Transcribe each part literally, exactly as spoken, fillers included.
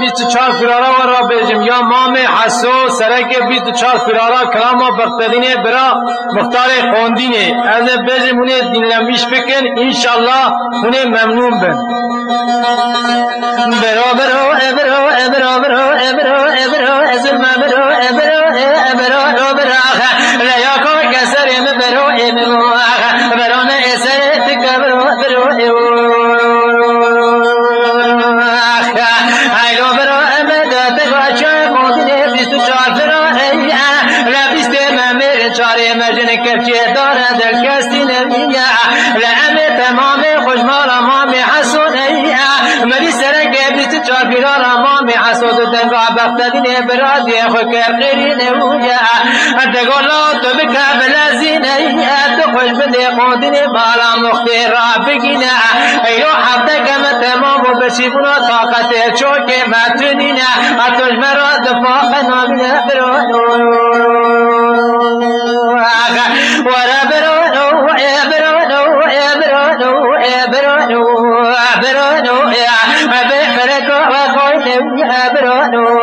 بیست و چهار فرارا و را بیجم یا مام حسو سرک بیست و چهار فرارا کلاما بختدینه برا مختار خوندینه از بیجم اونه دینلمیش بکن انشالله اونه ممنون بن برو برو برو برو برو برو برو ازل برو برو برو برو لیا کو کسر برو برو نه اسر تک برو برو ایلو برو امد تگاچای قوتینه بیست و چهار فرا لبیست ممر چاره مجن کفچه داره دل کستی نمینه لعم تمام خوشمال امام حسون مری سرک بیست و چهار فرا امام حسود دنگا بختدینه برازی خوکر قرینه اویا دگولا تو بکا بلازینه تو خوش بده قوتینه بالا مختی را بگینه ایلو حفظه کم تمام و بشیبونا طاقت چوک متنینه اتوش مرا دفاق نامینه برو ورا برو برو برو برو برو بفرق وخوي برو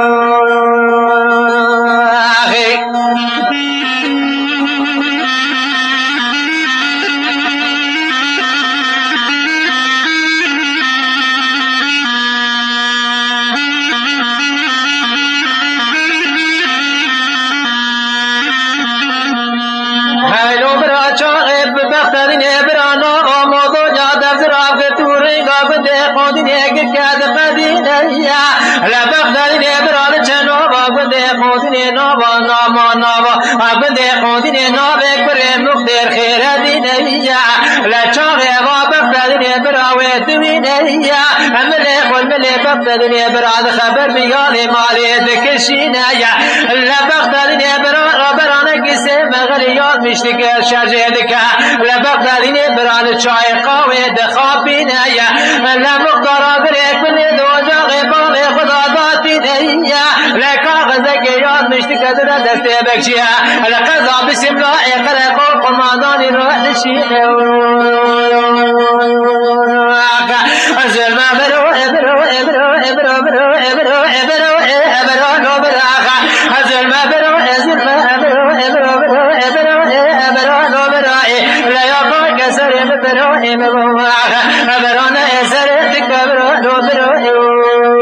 بختدني براد خبر بيالي مالي دكشينا يا لا بختدني براد برانا كيسه مغريات مشتك شجدك لا بختدني براد چای قوي دخابينا يا لا مقدار غريك من دوجا غبال خدا داتي يا لا كاغذك يا مشتك در دست بكشيا لا قضا بسم الله اقرا قمادان روح شيء ازل ما برو برو برو برو برو برو برو برو برو ازل ما برو ازل ما برو برو برو برو برو برو لا يقع كسر برو برو برو نسر تكبر برو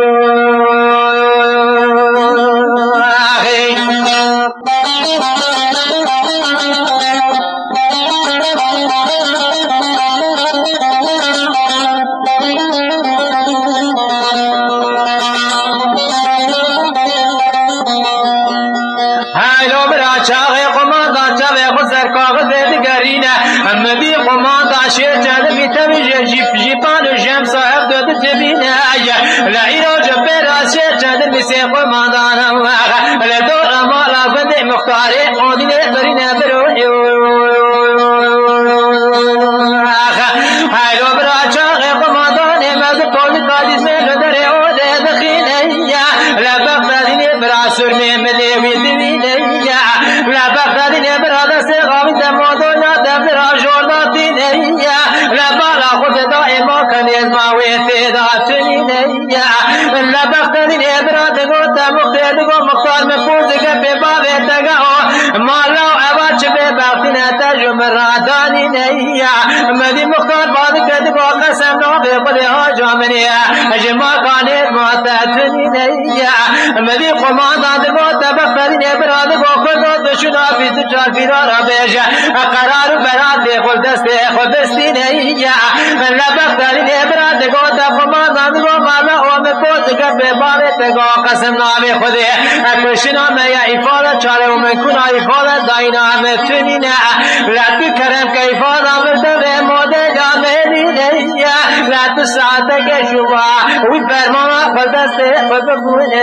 مدي مختار بعد كده قسم نو بقول ها جامنيا اجما كانت معتتني نيا مدي قمان داد بو تبفرني براد بو خود دشنا في تجار في را بيجا قرار براد خود دست خود دستي نيا لا بخترني براد بو تقمان داد بو مالا او مكوت كب بار تگا قسم نو خود كشنا ما يا افاده چاره من كنا افاده داينا متني نا لا بكرم كيفاده به موده جامعی نیا رات ساعت کے شبا وی فرمانا خدست خود بونه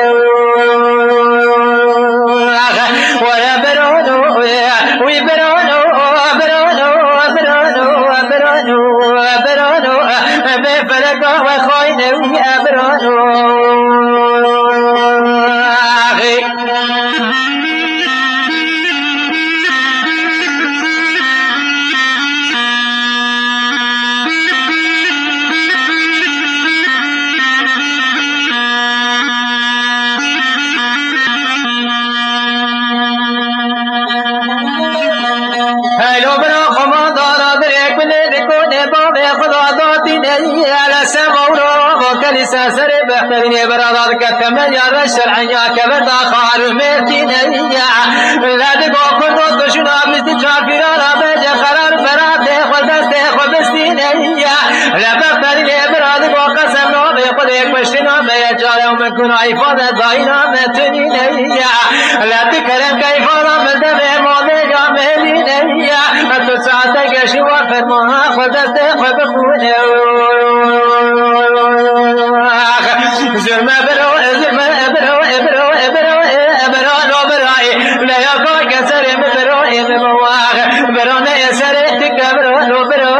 ویا برونو وی برونو برونو برونو برونو برونو به فرقا و خوینه وی برونو حیانی سر بهترین برادر که تمن یار شرعیا که بردا خار میتی نیا لد با کرد و دشون آبیست چافیران آبج قرار برات خود دست خود بستی نیا لبهترین برادر با قسم نام خود یک پشت نام چاره و مکن ایفاده دای نام تنی نیا لد کرم که ایفاده ملده ماده یا ملی نیا تو ساعته گشی و فرماها خود دست خود بخونه زرمه برو زرمه برو برو برو برو نو برای لیا کا کسر برو برو برو نه سر تک برو نو برو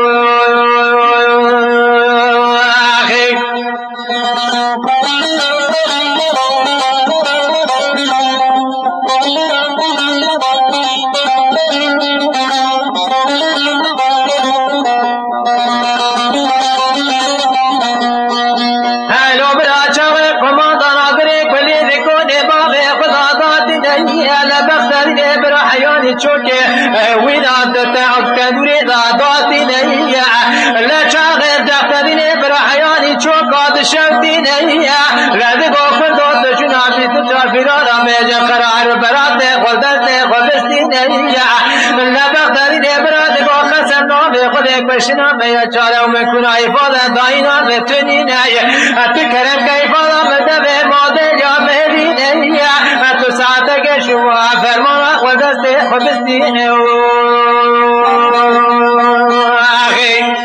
چوکے ویدات تعب کدوری داداتی نہیں لچاغ دفترین برحیانی چوکات شوتی نہیں لدگو فردوت شنافی تجافیرانا میجا قرار برات خودت خودستی نہیں لبخترین برادگو قسم نام خود کشنا میجا چارو مکن ایفاده دائینا بتنی نہیں اتکرم که ایفاده مدوه ماده یا مهلی نہیں تو ساعتک شما فرمانا خودست خودستی آخی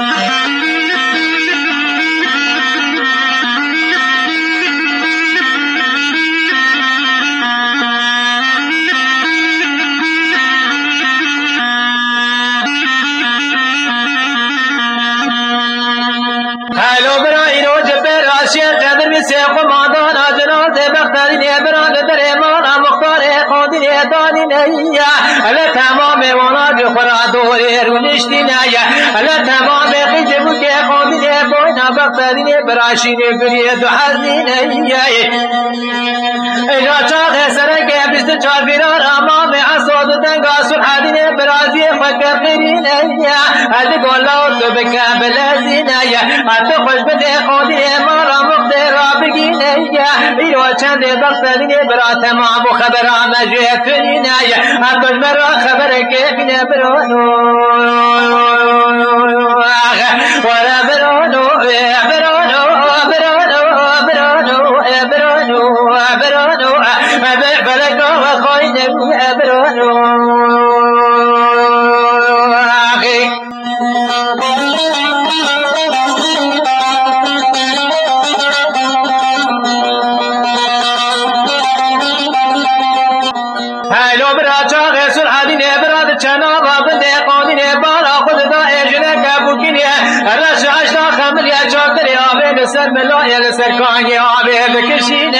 هلو برای روز براشیر قدر بسیق و مادان آجنال ده بخترین بران در ایمان مختار خودین دانی نیا الا تمام وانا خورا دوری رونشتی نیا الا تمام خیج بوک خودین بوینا بخترین براشین گری دو حزین نیا ایجا چاق سرک بیست چار بیران امام اسود دنگا سلحدین برازی فکرین نیا ادی گولاو تو بکن بلزی نیا اتو خوش بده خودی مارا مقدر بگی نیا ایرو چند بخترین برا تمام خبر آمجیتنی نیا اتوش مرا خبر کفین برانو ولا برانو برانو برانو برانو برانو برانو بفلکا و خواهی برانو هلو برا چاق سلحدین براد چنا بابنده قانین بالا خود دا اجنه کبوکینی رش عشتا خملی چاکتری آبه لسر ملای لسر کانگی آبه بکشین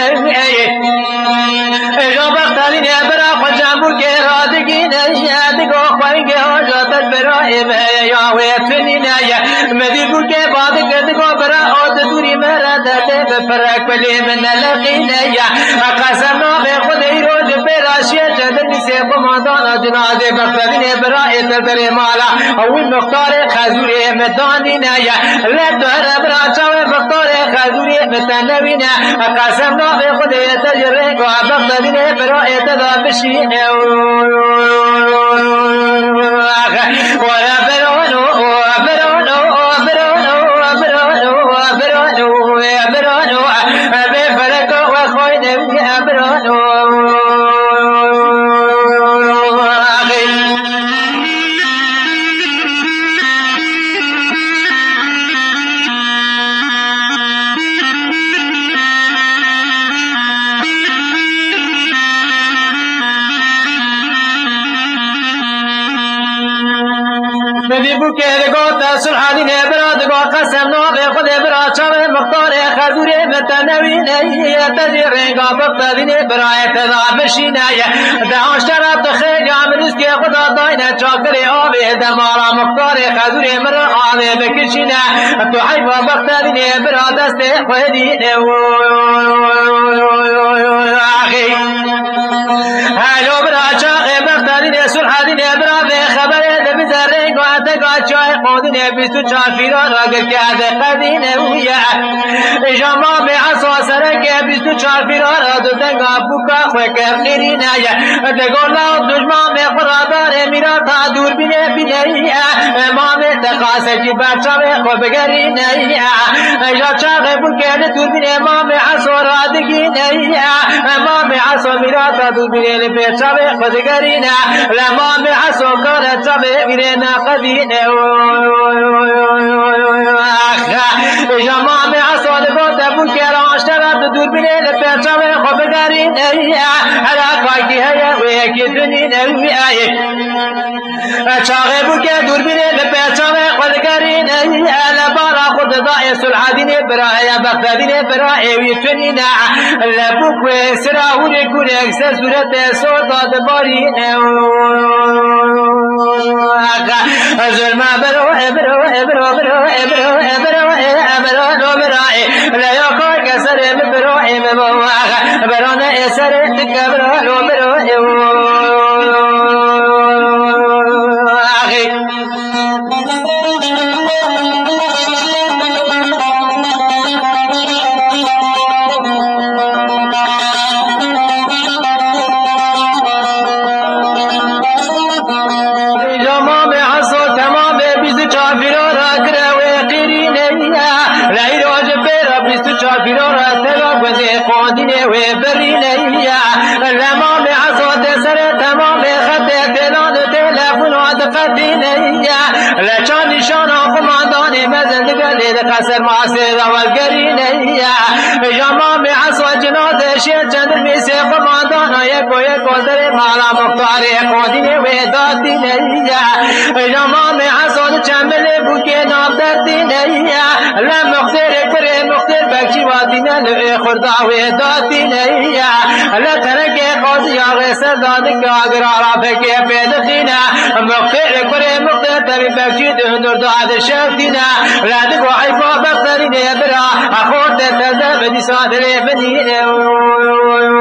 ایجا بختالین برا خود جنبو که رادگین یادگو خوانگی آجاتت برا ایمه یاوی تنین مدی بو که باد کردگو برا آد دوری مرادت بپرک بلی من لقین قسم نام خود ایروج براشیه جدر میسه بماندانا جنازه بختالین برا ایتر مالا اول مختار خزوری مدانی نیا لدوهر برا چاوه مختار خزوری متنوینه قسم نام خود ایتر جرگو بختالین برا ایتر بشینه ولا برانو برانو برانو برانو برانو برانو بفلك وخوين برانو مدی بو که دگو تسل حالی نبرا دگو قسم نو به خود برا چاوه مختار خزوری متنوی نهی تجی رنگا بفتدین برای تدا بشینه دهاش طرف دخیل عملیست که خدا داینه چاکر آبه دمارا مختار خزوری مرا آبه بکشینه تو حیفا بفتدین برا دست خودینه آخی هلو برا چاقه بفتدین سلحدین برا به خبره دبی زرنگا تگا چای قادین بیست و چهار فیران اگر کرده قدینه ویا جما به عصا سرک بیست و چهار فیران دو تنگا بوکا خواه کرنینه دگولا دجمان به خرادار میرا تا دور بینه بینه امام تقاسه کی بچه خو بگرینه جا چاقه بوکه دور بینه امام عصا رادگی نه امام عصا میرا تا دور بینه پیچه خود گرینه امام عصا کار چاقه میره نقدینه امام عصا دگوته بوکه راشتره دور بینه پیچه خود بگرینه هلا کاکی هیا ویکی دنینه چاقه بوکه دور بینه پیچه خود گرینه لبارا خود دائس العادینه برای بغدادینه برای ویتنینه لبوک سراوری کنه سر صورت سوداد بارینه ظلم برو برو برو برو برو برو برو برو لیا کار کسر برو برو برانه اثر تکبر برو قادینه و برینه الامام عصاد سر تمام خط دلان تلفون و دقتینه لچان نشان خماندان مزند گلید قصر معصر والگرینه امام عصاد جناد شیر چندر میسه خماندان یک و یک قدر مالا مختار قادینه و دادینه امام عصاد چمل بوکه ناب دردینه لمختر کره مختر بکشی وادینه لئے خرداوی دادینه لترک قاضی آغی سرداد که آگر عرافه که پیدخینه مختر کره مختر تبی بکشی دهندر داد شفتینه لدک و حیفا بخترینه برا اخورت تزد بدی سادر بنینه